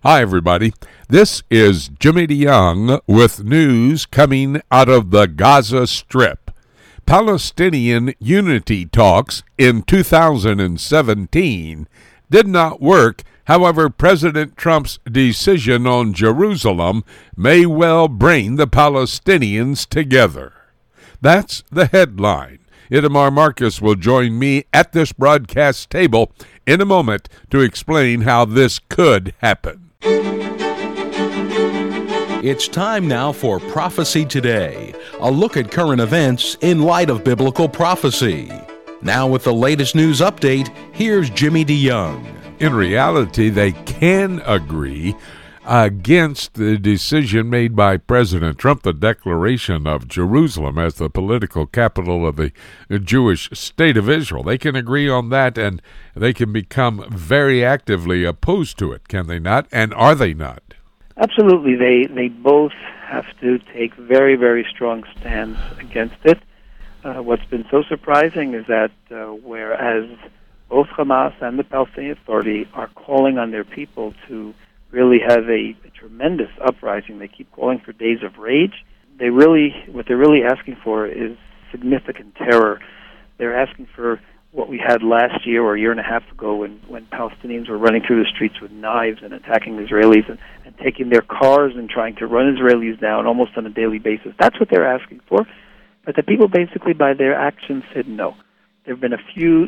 Hi, everybody. This is Jimmy DeYoung with news coming out of the Gaza Strip. Palestinian unity talks in 2017 did not work. However, President Trump's decision on Jerusalem may well bring the Palestinians together. That's the headline. Itamar Marcus will join me at this broadcast table in a moment to explain how this could happen. It's time now for Prophecy Today, a look at current events in light of biblical prophecy. Now with the latest news update, here's Jimmy DeYoung. In reality, they can agree against the decision made by President Trump, the declaration of Jerusalem as the political capital of the Jewish state of Israel. They can agree on that, and they can become very actively opposed to it, can they not? And are they not? Absolutely. They both have to take very, very strong stands against it. What's been so surprising is that whereas both Hamas and the Palestinian Authority are calling on their people to really have a tremendous uprising, they keep calling for days of rage. What they're really asking for is significant terror. They're asking for what we had last year or a year and a half ago when Palestinians were running through the streets with knives and attacking Israelis and taking their cars and trying to run Israelis down almost on a daily basis. That's what they're asking for. But the people basically by their actions said no. There have been a few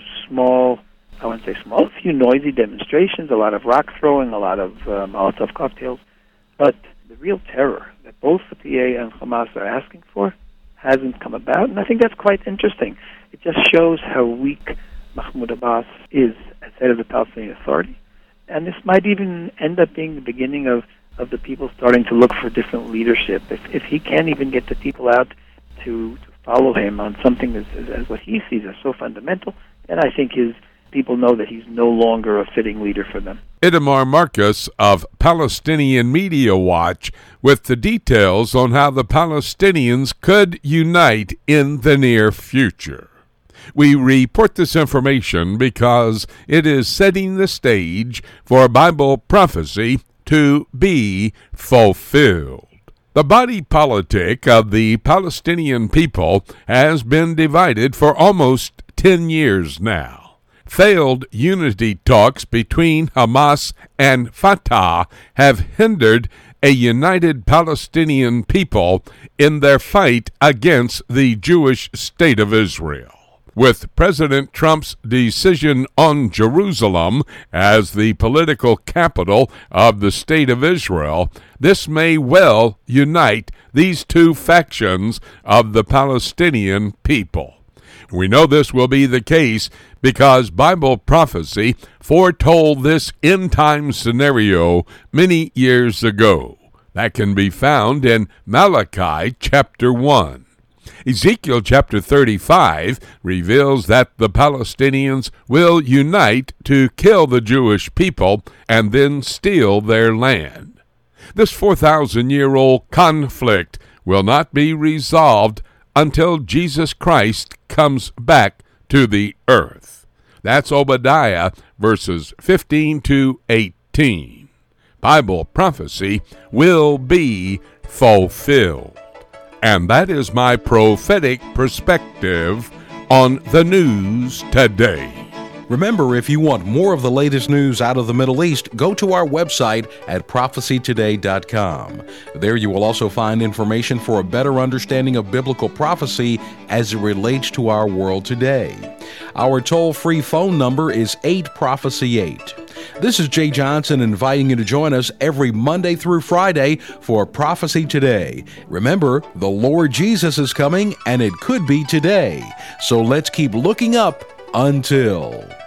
a few noisy demonstrations, a lot of rock throwing, a lot of Molotov cocktails. But the real terror that both the PA and Hamas are asking for hasn't come about, and I think that's quite interesting. It just shows how weak Mahmoud Abbas is as head of the Palestinian Authority, and this might even end up being the beginning of the people starting to look for different leadership. If he can't even get the people out to follow him on something as what he sees as so fundamental, then I think his people know that he's no longer a fitting leader for them. Itamar Marcus of Palestinian Media Watch with the details on how the Palestinians could unite in the near future. We report this information because it is setting the stage for Bible prophecy to be fulfilled. The body politic of the Palestinian people has been divided for almost 10 years now. Failed unity talks between Hamas and Fatah have hindered a united Palestinian people in their fight against the Jewish state of Israel. With President Trump's decision on Jerusalem as the political capital of the state of Israel, this may well unite these two factions of the Palestinian people. We know this will be the case because Bible prophecy foretold this end-time scenario many years ago. That can be found in Malachi chapter 1. Ezekiel chapter 35 reveals that the Palestinians will unite to kill the Jewish people and then steal their land. This 4,000-year-old conflict will not be resolved until Jesus Christ comes back to the earth. That's Obadiah verses 15 to 18. Bible prophecy will be fulfilled. And that is my prophetic perspective on the news today. Remember, if you want more of the latest news out of the Middle East, go to our website at prophecytoday.com. There you will also find information for a better understanding of biblical prophecy as it relates to our world today. Our toll-free phone number is 8-PROPHECY-8. This is Jay Johnson inviting you to join us every Monday through Friday for Prophecy Today. Remember, the Lord Jesus is coming, and it could be today. So let's keep looking up until...